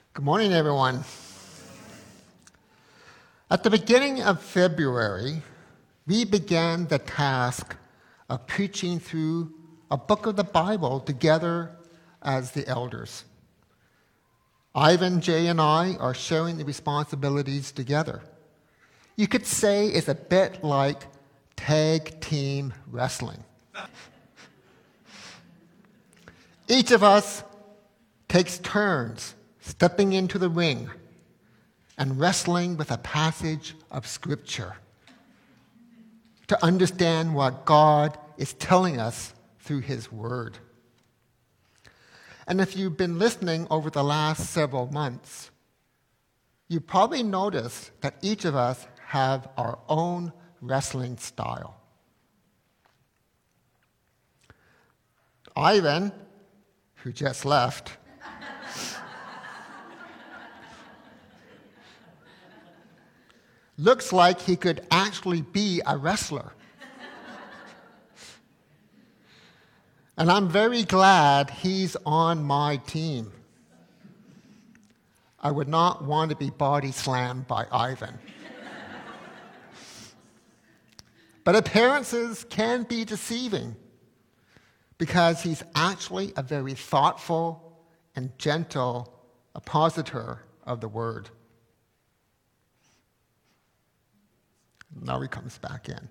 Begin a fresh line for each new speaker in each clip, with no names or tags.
Good morning, everyone. At the beginning of February, we began the task of preaching through a book of the Bible together as the elders. Ivan, Jay, and I are sharing the responsibilities together. You could say it's a bit like tag team wrestling. Each of us takes turns stepping into the ring and wrestling with a passage of Scripture to understand what God is telling us through His Word. And if you've been listening over the last several months, you probably noticed that each of us have our own wrestling style. Ivan, who just left, looks like he could actually be a wrestler. And I'm very glad he's on my team. I would not want to be body slammed by Ivan. But appearances can be deceiving because he's actually a very thoughtful and gentle oppositor of the Word. Now he comes back in.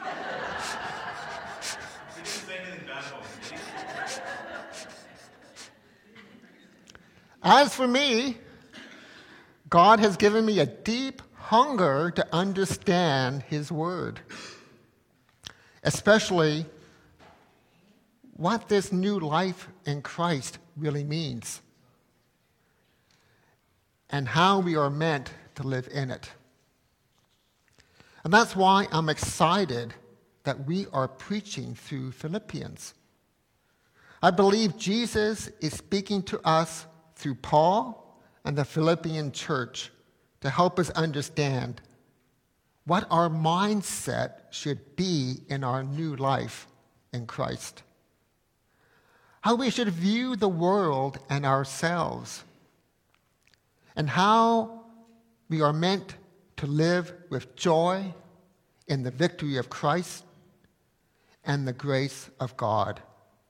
As for me, God has given me a deep hunger to understand His Word, especially what this new life in Christ really means and how we are meant to live in it. And that's why I'm excited that we are preaching through Philippians. I believe Jesus is speaking to us through Paul and the Philippian church to help us understand what our mindset should be in our new life in Christ. How we should view the world and ourselves. And how we are meant to live with joy in the victory of Christ and the grace of God.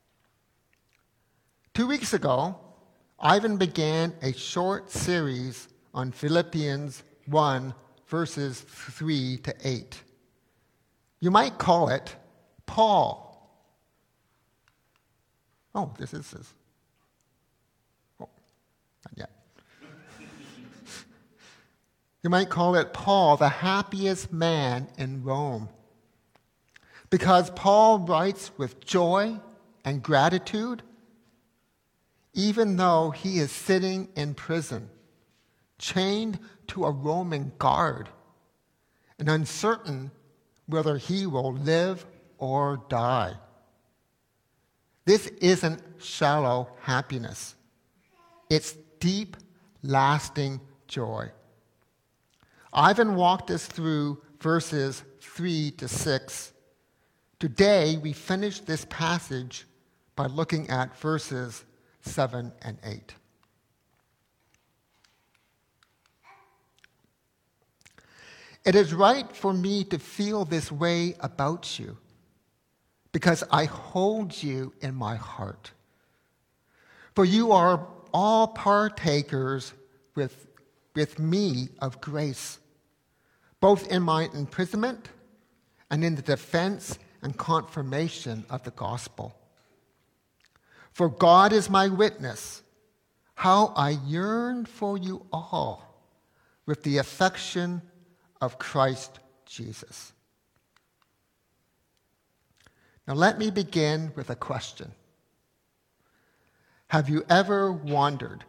2 weeks ago, Ivan began a short series on Philippians 1, verses 3 to 8. You might call it Paul. Oh, this is his. Oh, not yet. You might call it Paul, the happiest man in Rome. Because Paul writes with joy and gratitude, even though he is sitting in prison, chained to a Roman guard, and uncertain whether he will live or die. This isn't shallow happiness. It's deep, lasting joy. Ivan walked us through verses 3 to 6. Today, we finish this passage by looking at verses 7 and 8. It is right for me to feel this way about you, because I hold you in my heart. For you are all partakers with me of grace, both in my imprisonment and in the defense and confirmation of the gospel. For God is my witness, how I yearn for you all with the affection of Christ Jesus. Now let me begin with a question. Have you ever wondered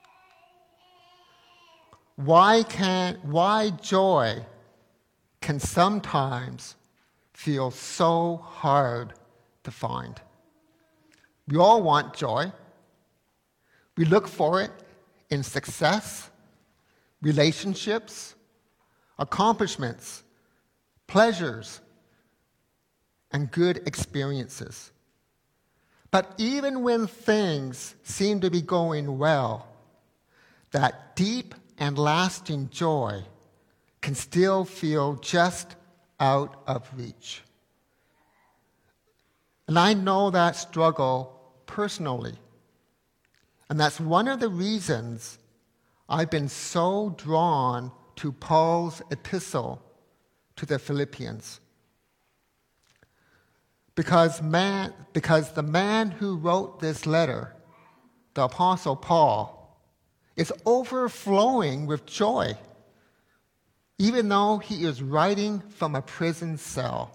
why joy can sometimes feel so hard to find? We all want joy. We look for it in success, relationships, accomplishments, pleasures, and good experiences. But even when things seem to be going well, that deep and lasting joy can still feel just out of reach. And I know that struggle personally. And that's one of the reasons I've been so drawn to Paul's epistle to the Philippians. Because the man who wrote this letter, the Apostle Paul, is overflowing with joy, even though he is writing from a prison cell.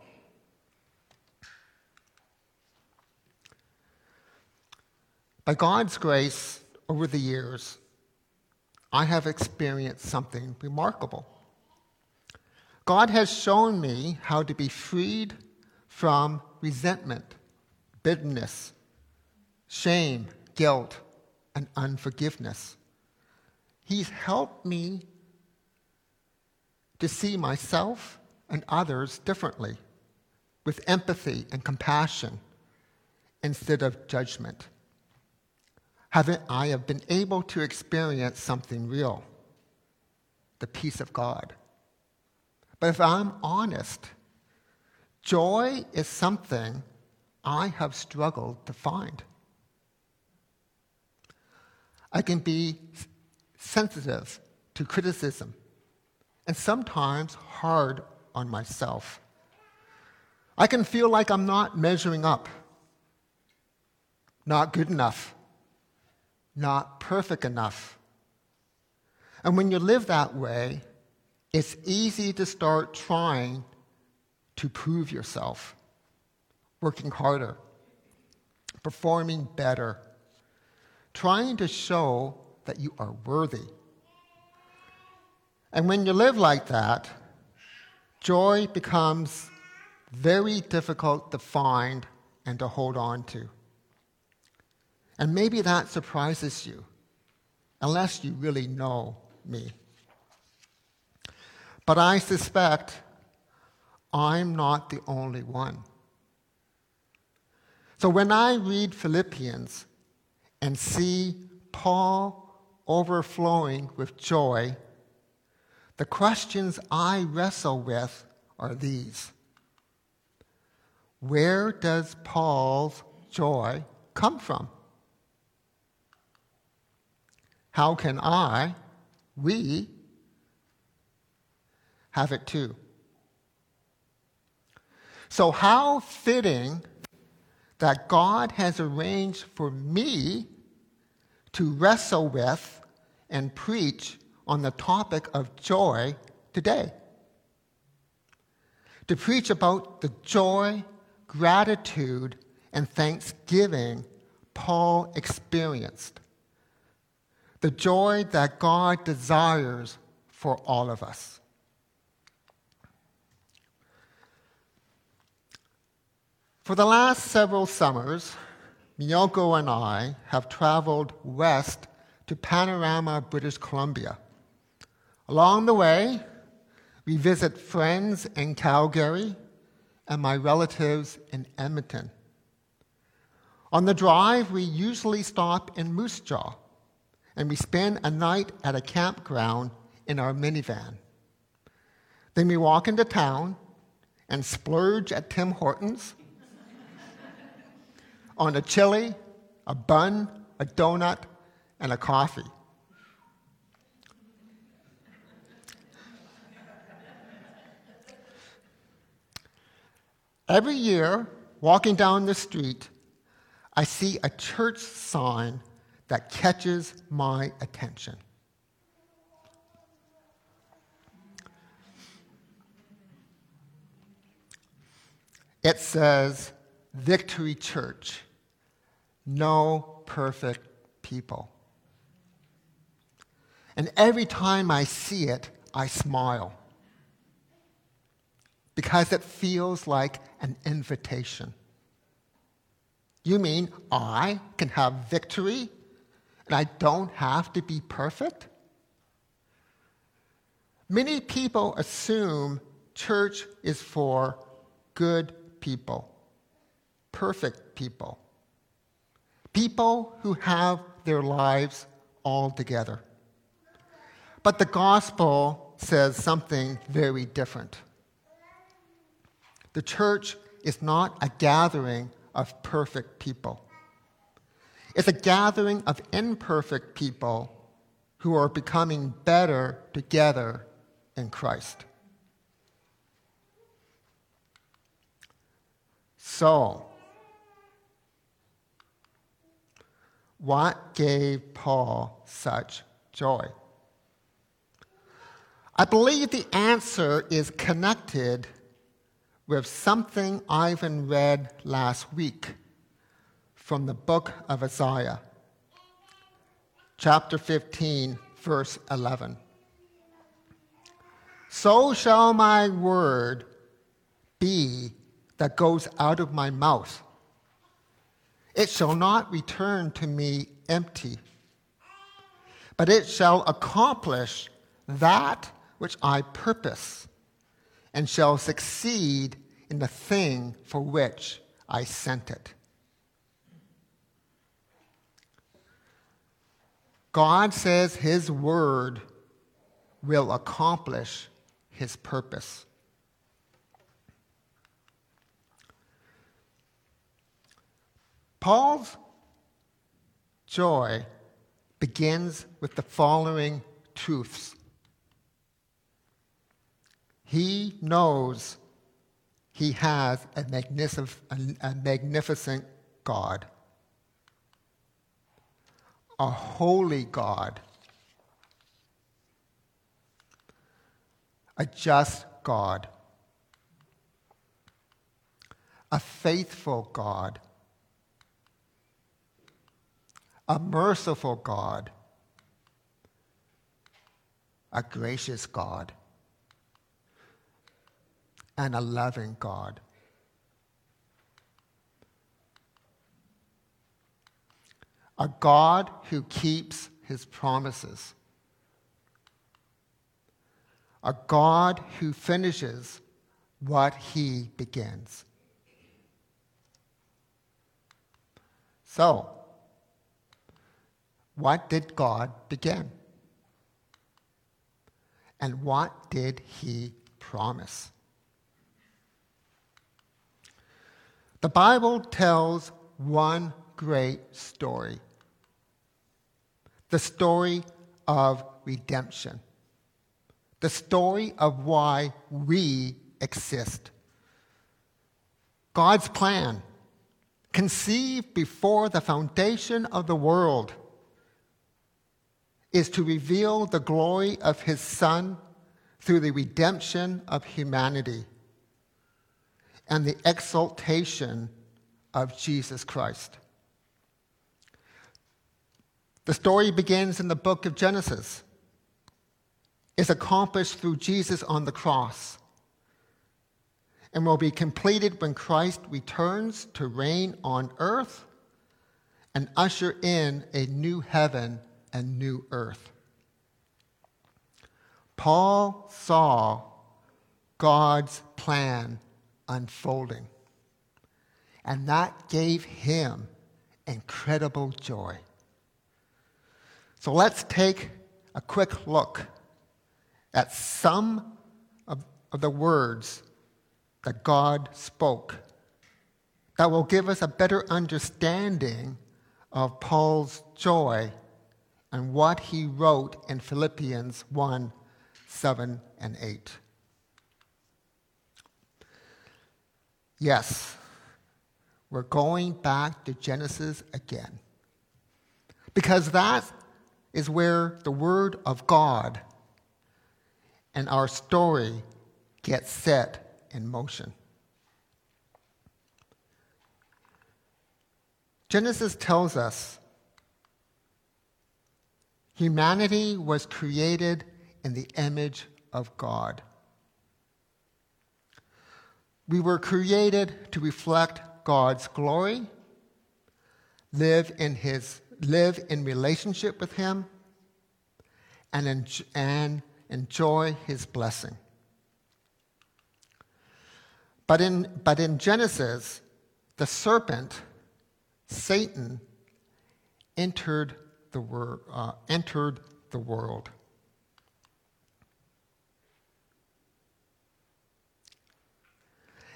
By God's grace, over the years, I have experienced something remarkable. God has shown me how to be freed from resentment, bitterness, shame, guilt, and unforgiveness. He's helped me to see myself and others differently, with empathy and compassion instead of judgment. I have been able to experience something real, the peace of God. But if I'm honest, joy is something I have struggled to find. I can be sensitive to criticism and sometimes hard on myself. I can feel like I'm not measuring up, not good enough, not perfect enough. And when you live that way, it's easy to start trying to prove yourself, working harder, performing better, trying to show that you are worthy. And when you live like that, joy becomes very difficult to find and to hold on to. And maybe that surprises you, unless you really know me. But I suspect I'm not the only one. So when I read Philippians and see Paul overflowing with joy, the questions I wrestle with are these. Where does Paul's joy come from? How can we, have it too? So how fitting that God has arranged for me to wrestle with and preach on the topic of joy today. To preach about the joy, gratitude, and thanksgiving Paul experienced. The joy that God desires for all of us. For the last several summers, Miyoko and I have traveled west to Panorama, British Columbia. Along the way, we visit friends in Calgary and my relatives in Edmonton. On the drive, we usually stop in Moose Jaw, and we spend a night at a campground in our minivan. Then we walk into town and splurge at Tim Hortons on a chili, a bun, a donut, and a coffee. Every year, walking down the street, I see a church sign that catches my attention. It says, Victory Church, no perfect people. And every time I see it, I smile. Because it feels like an invitation. You mean I can have victory and I don't have to be perfect? Many people assume church is for good people, perfect people, people who have their lives all together. But the gospel says something very different. The church is not a gathering of perfect people. It's a gathering of imperfect people who are becoming better together in Christ. So, what gave Paul such joy? I believe the answer is connected with something Ivan read last week from the book of Isaiah, chapter 15, verse 11. So shall my word be that goes out of my mouth. It shall not return to me empty, but it shall accomplish that which I purpose, and shall succeed in the thing for which I sent it. God says his word will accomplish his purpose. Paul's joy begins with the following truths. He knows he has a magnificent God, a holy God, a just God, a faithful God, a merciful God, a gracious God, and a loving God. A God who keeps his promises. A God who finishes what he begins. So, what did God begin? And what did he promise? The Bible tells one great story. The story of redemption. The story of why we exist. God's plan, conceived before the foundation of the world, is to reveal the glory of his Son through the redemption of humanity and the exaltation of Jesus Christ. The story begins in the book of Genesis. It's accomplished through Jesus on the cross and will be completed when Christ returns to reign on earth and usher in a new heaven and new earth. Paul saw God's plan unfolding, and that gave him incredible joy. So let's take a quick look at some of the words that God spoke that will give us a better understanding of Paul's joy and what he wrote in Philippians 1, 7, and 8. Yes, we're going back to Genesis again, because that is where the Word of God and our story gets set in motion. Genesis tells us humanity was created in the image of God. We were created to reflect God's glory, live in relationship with him, and enjoy his blessing. But in Genesis, the serpent, Satan, entered the world.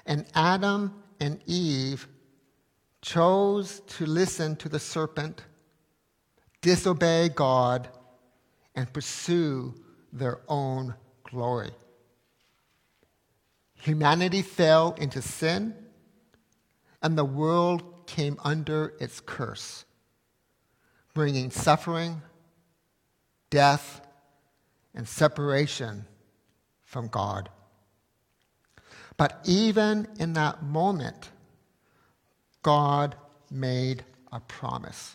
and Adam and Eve chose to listen to the serpent, disobey God, and pursue their own glory. Humanity fell into sin, and the world came under its curse, bringing suffering, death, and separation from God. But even in that moment, God made a promise.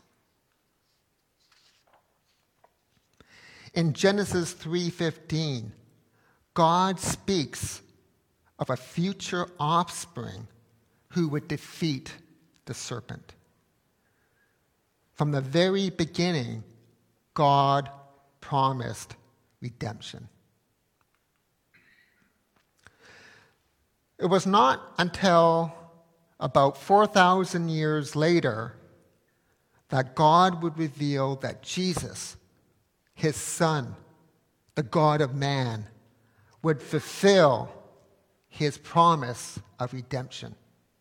In Genesis 3:15, God speaks of a future offspring who would defeat the serpent. From the very beginning, God promised redemption. It was not until about 4,000 years later that God would reveal that Jesus, his Son, the God of man, would fulfill his promise of redemption.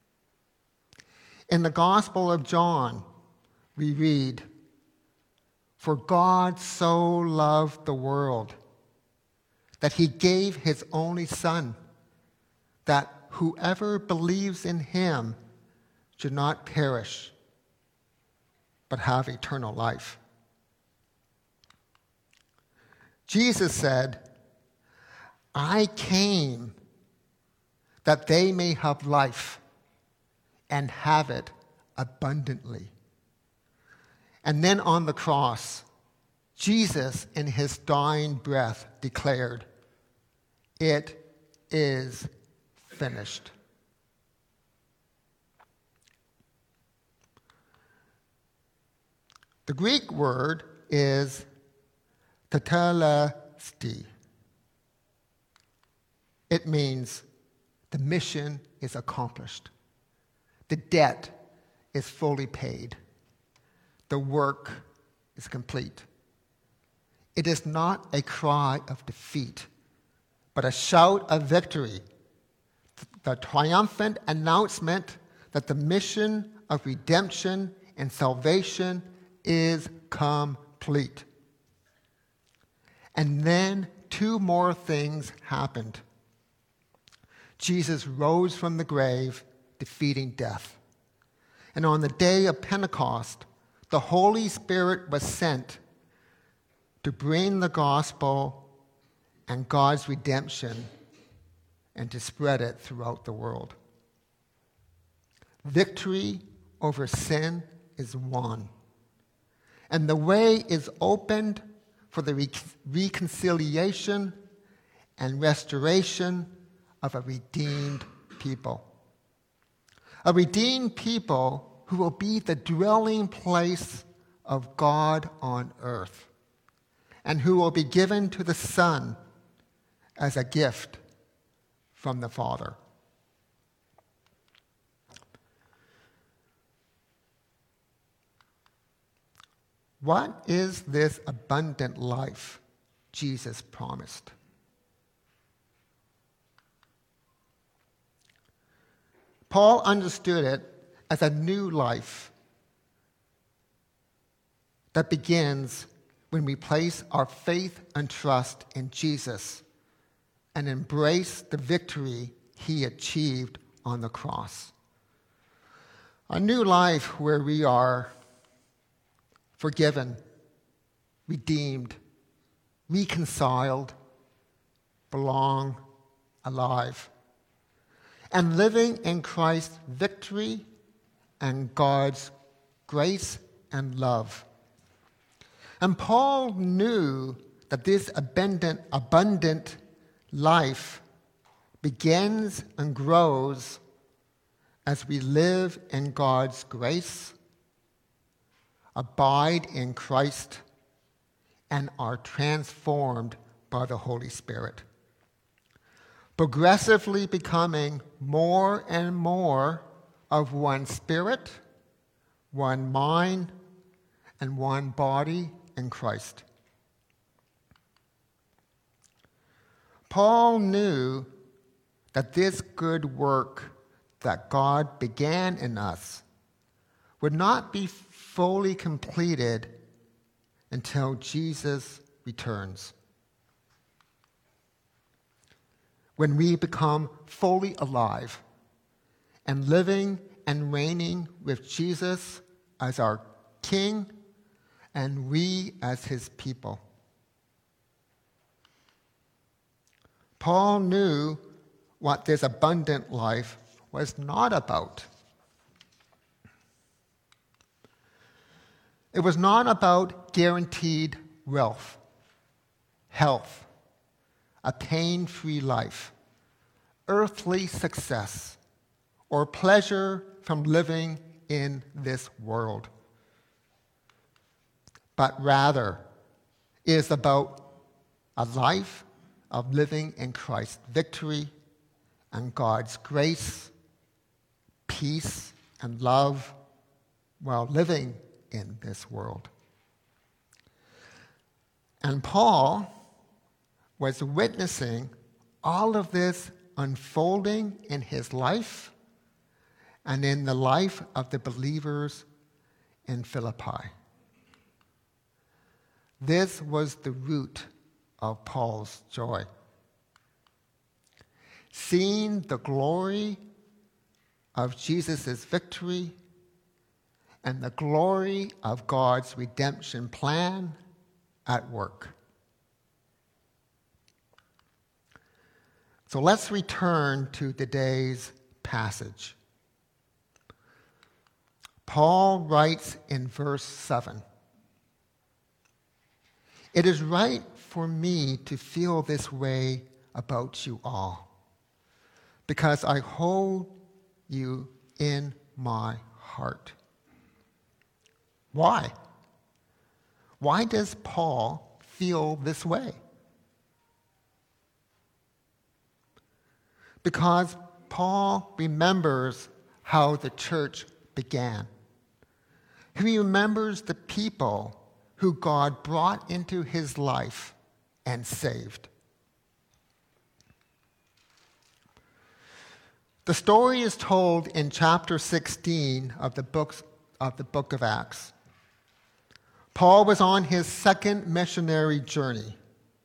In the Gospel of John, we read, "For God so loved the world that he gave his only Son, that whoever believes in him should not perish, but have eternal life." Jesus said, "I came that they may have life and have it abundantly." And then on the cross, Jesus, in his dying breath, declared, "It is finished." The Greek word is tetelestai. It means the mission is accomplished. The debt is fully paid. The work is complete. It is not a cry of defeat, but a shout of victory, the triumphant announcement that the mission of redemption and salvation is complete. And then two more things happened. Jesus rose from the grave, defeating death. And on the day of Pentecost, the Holy Spirit was sent to bring the gospel and God's redemption and to spread it throughout the world. Victory over sin is won, and the way is opened for the reconciliation and restoration of a redeemed people. A redeemed people who will be the dwelling place of God on earth, and who will be given to the Son as a gift from the Father. What is this abundant life Jesus promised? Paul understood it as a new life that begins when we place our faith and trust in Jesus and embrace the victory he achieved on the cross. A new life where we are forgiven, redeemed, reconciled, belong, alive, and living in Christ's victory and God's grace and love. And Paul knew that this abundant life begins and grows as we live in God's grace, abide in Christ, and are transformed by the Holy Spirit, progressively becoming more and more of one spirit, one mind, and one body in Christ. Paul knew that this good work that God began in us would not be fully completed until Jesus returns. When we become fully alive and living and reigning with Jesus as our King and we as his people. Paul knew what this abundant life was not about. It was not about guaranteed wealth, health, a pain-free life, earthly success, or pleasure from living in this world. But rather, it is about a life of living in Christ's victory and God's grace, peace, and love while living in this world. And Paul was witnessing all of this unfolding in his life and in the life of the believers in Philippi. This was the root of Paul's joy. Seeing the glory of Jesus' victory and the glory of God's redemption plan at work. So let's return to today's passage. Paul writes in verse 7, "It is right for me to feel this way about you all, because I hold you in my heart." Why? Why does Paul feel this way? Because Paul remembers how the church began. He remembers the people who God brought into his life and saved. The story is told in chapter 16 of the book of Acts. Paul was on his second missionary journey.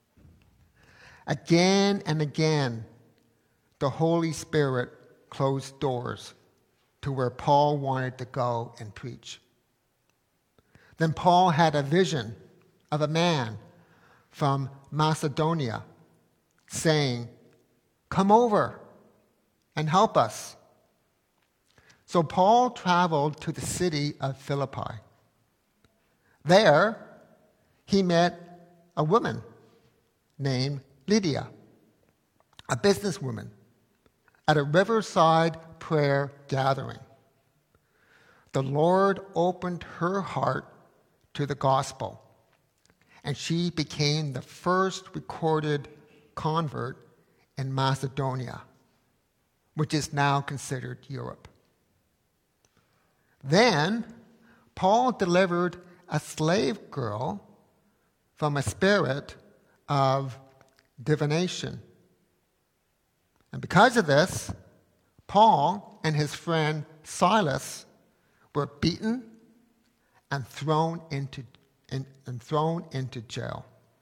Again and again, the Holy Spirit closed doors to where Paul wanted to go and preach. Then Paul had a vision of a man from Macedonia saying, "Come over and help us." So Paul traveled to the city of Philippi. There, he met a woman named Lydia, a businesswoman, at a riverside prayer gathering. The Lord opened her heart to the gospel, and she became the first recorded convert in Macedonia, which is now considered Europe. Then, Paul delivered a slave girl from a spirit of divination. And because of this, Paul and his friend Silas were beaten and thrown into jail.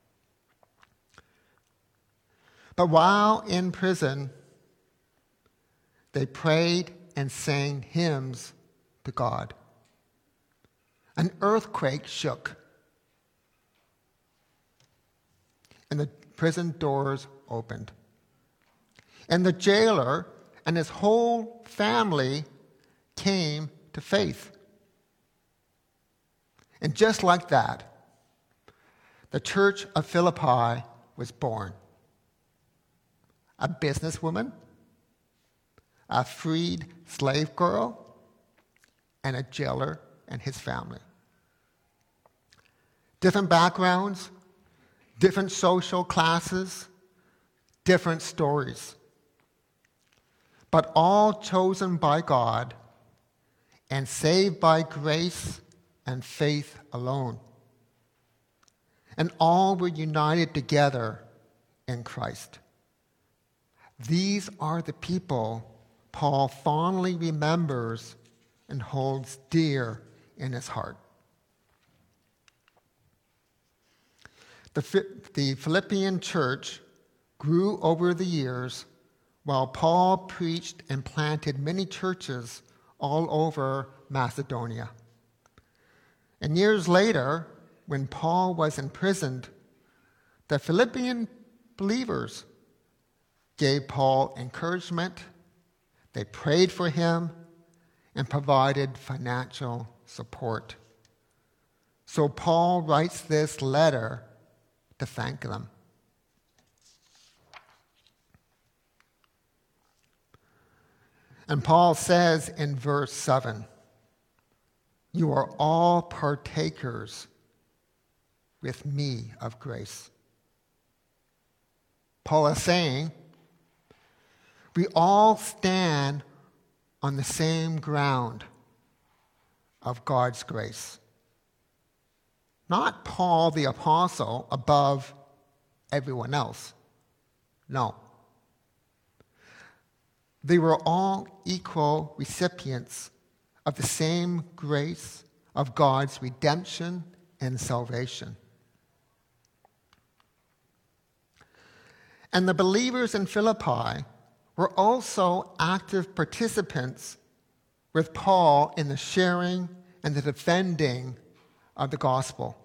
But while in prison, they prayed and sang hymns to God. An earthquake shook, and the prison doors opened. And the jailer and his whole family came to faith. And just like that, the church of Philippi was born. A businesswoman, a freed slave girl, and a jailer and his family. Different backgrounds, different social classes, different stories, but all chosen by God and saved by grace and faith alone. And all were united together in Christ. These are the people Paul fondly remembers and holds dear in his heart. The Philippian church grew over the years while Paul preached and planted many churches all over Macedonia. And years later, when Paul was imprisoned, the Philippian believers gave Paul encouragement, they prayed for him, and provided financial support. So Paul writes this letter to thank them. And Paul says in verse 7, "You are all partakers with me of grace." Paul is saying, we all stand on the same ground of God's grace. Not Paul the apostle above everyone else. No. They were all equal recipients of the same grace of God's redemption and salvation. And the believers in Philippi were also active participants with Paul in the sharing and the defending of the gospel.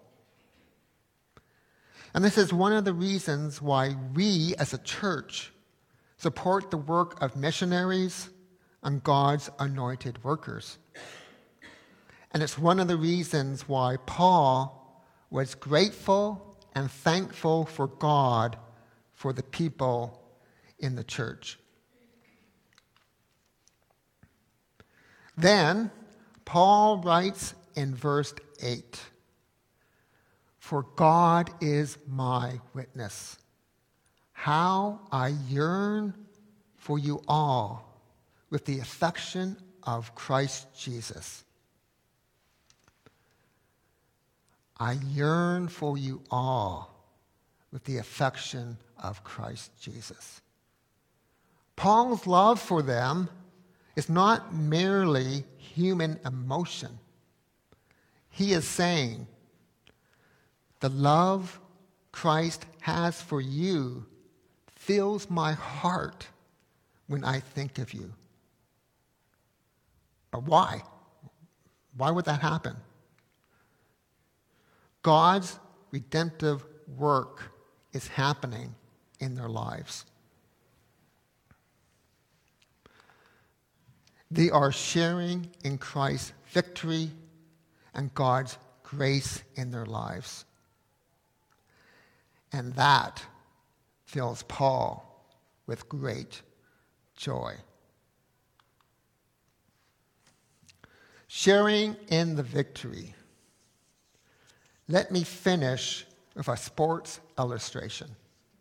And this is one of the reasons why we as a church support the work of missionaries and God's anointed workers. And it's one of the reasons why Paul was grateful and thankful for God for the people in the church. Then Paul writes in verse 8, "For God is my witness, how I yearn for you all with the affection of Christ Jesus." I yearn for you all with the affection of Christ Jesus. Paul's love for them is not merely human emotion. He is saying, the love Christ has for you fills my heart when I think of you. But why? Why would that happen? God's redemptive work is happening in their lives. They are sharing in Christ's victory and God's grace in their lives. And that fills Paul with great joy. Sharing in the victory. Let me finish with a sports illustration.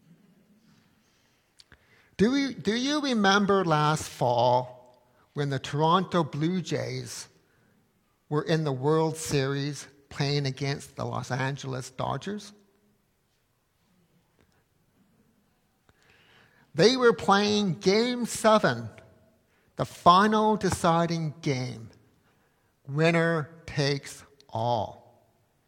Do you remember last fall when the Toronto Blue Jays were in the World Series playing against the Los Angeles Dodgers? They were playing Game 7, the final deciding game. Winner takes all.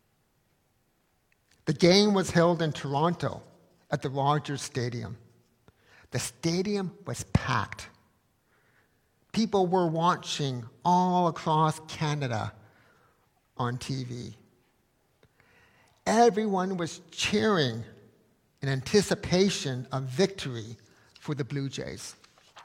The game was held in Toronto at the Rogers Stadium. The stadium was packed. People were watching all across Canada on TV. Everyone was cheering in anticipation of victory for the Blue Jays.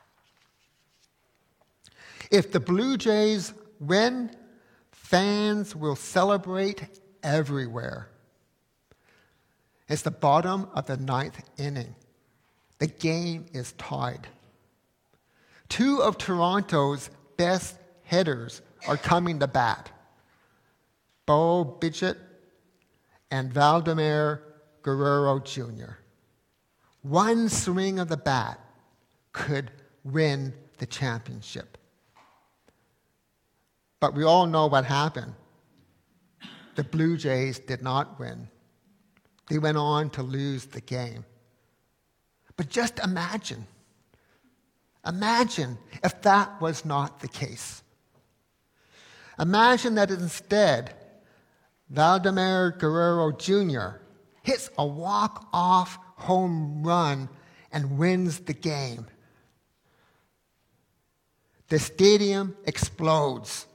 If the Blue Jays win, fans will celebrate everywhere. It's the bottom of the 9th inning. The game is tied. 2 of Toronto's best hitters are coming to bat. Bo Bichette and Vladimir Guerrero Jr. One swing of the bat could win the championship. But we all know what happened. The Blue Jays did not win. They went on to lose the game. But just imagine Imagine if that was not the case. Imagine that instead, Vladimir Guerrero Jr. hits a walk-off home run and wins the game. The stadium explodes.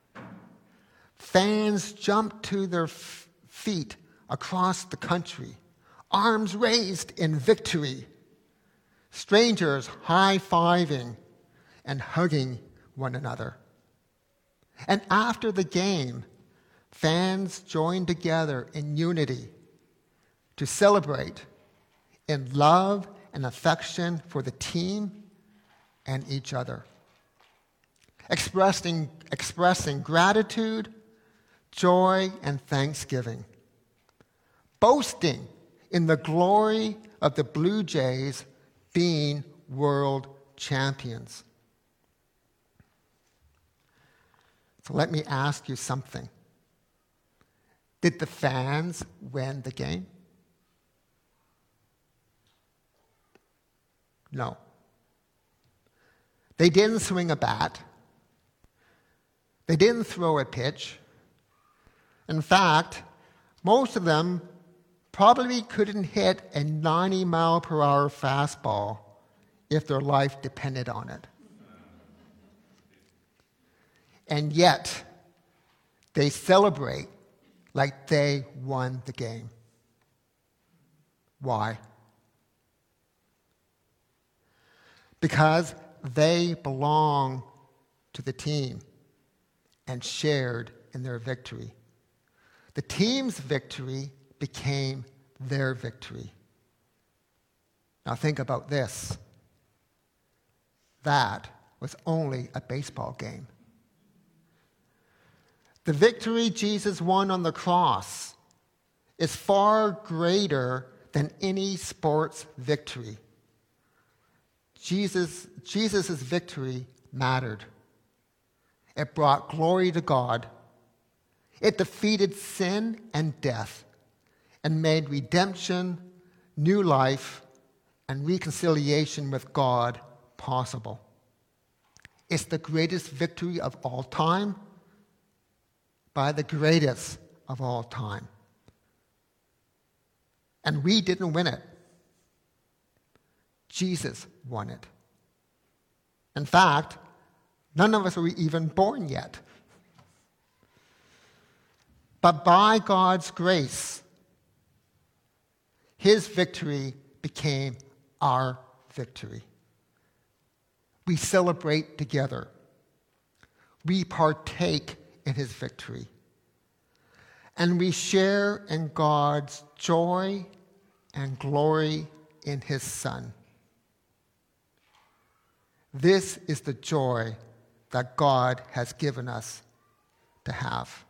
Fans jump to their feet across the country, arms raised in victory. Strangers high-fiving and hugging one another. And after the game, fans join together in unity to celebrate in love and affection for the team and each other. Expressing gratitude, joy, and thanksgiving. Boasting in the glory of the Blue Jays being world champions. So let me ask you something. Did the fans win the game? No. They didn't swing a bat. They didn't throw a pitch. In fact, most of them probably couldn't hit a 90-mile-per-hour fastball if their life depended on it. And yet, they celebrate like they won the game. Why? Because they belong to the team and shared in their victory. The team's victory became their victory. Now think about this. That was only a baseball game. The victory Jesus won on the cross is far greater than any sports victory. Jesus' victory mattered. It brought glory to God. It defeated sin and death and made redemption, new life, and reconciliation with God possible. It's the greatest victory of all time by the greatest of all time. And we didn't win it. Jesus won it. In fact, none of us were even born yet. But by God's grace, his victory became our victory. We celebrate together. We partake in his victory. And we share in God's joy and glory in his Son. This is the joy that God has given us to have.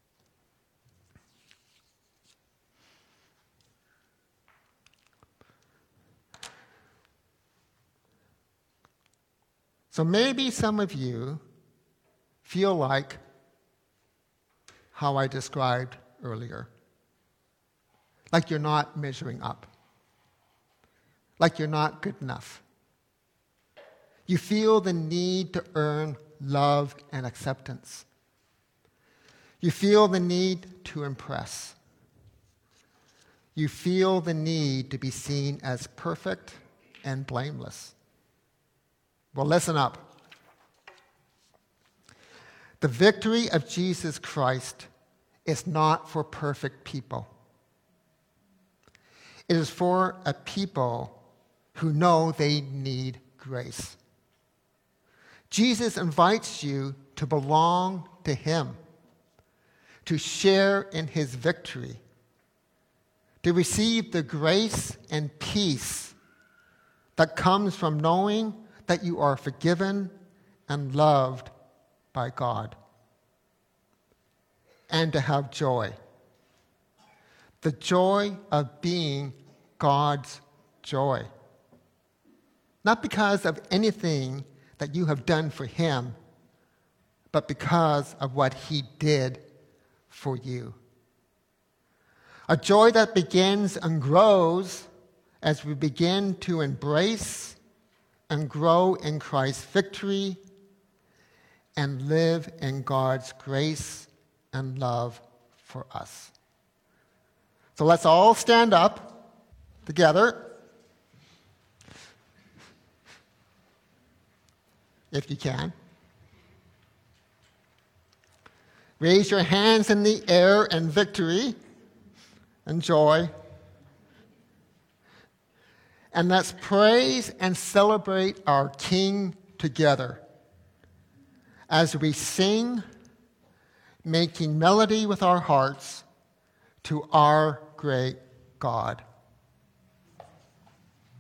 So maybe some of you feel like how I described earlier. Like you're not measuring up. Like you're not good enough. You feel the need to earn love and acceptance. You feel the need to impress. You feel the need to be seen as perfect and blameless. Well, listen up. The victory of Jesus Christ is not for perfect people. It is for a people who know they need grace. Jesus invites you to belong to him, to share in his victory, to receive the grace and peace that comes from knowing that you are forgiven and loved by God, and to have joy. The joy of being God's joy. Not because of anything that you have done for him, but because of what he did for you. A joy that begins and grows as we begin to embrace and grow in Christ's victory and live in God's grace and love for us. So let's all stand up together, if you can. Raise your hands in the air in victory and joy. And let's praise and celebrate our King together as we sing, making melody with our hearts to our great God.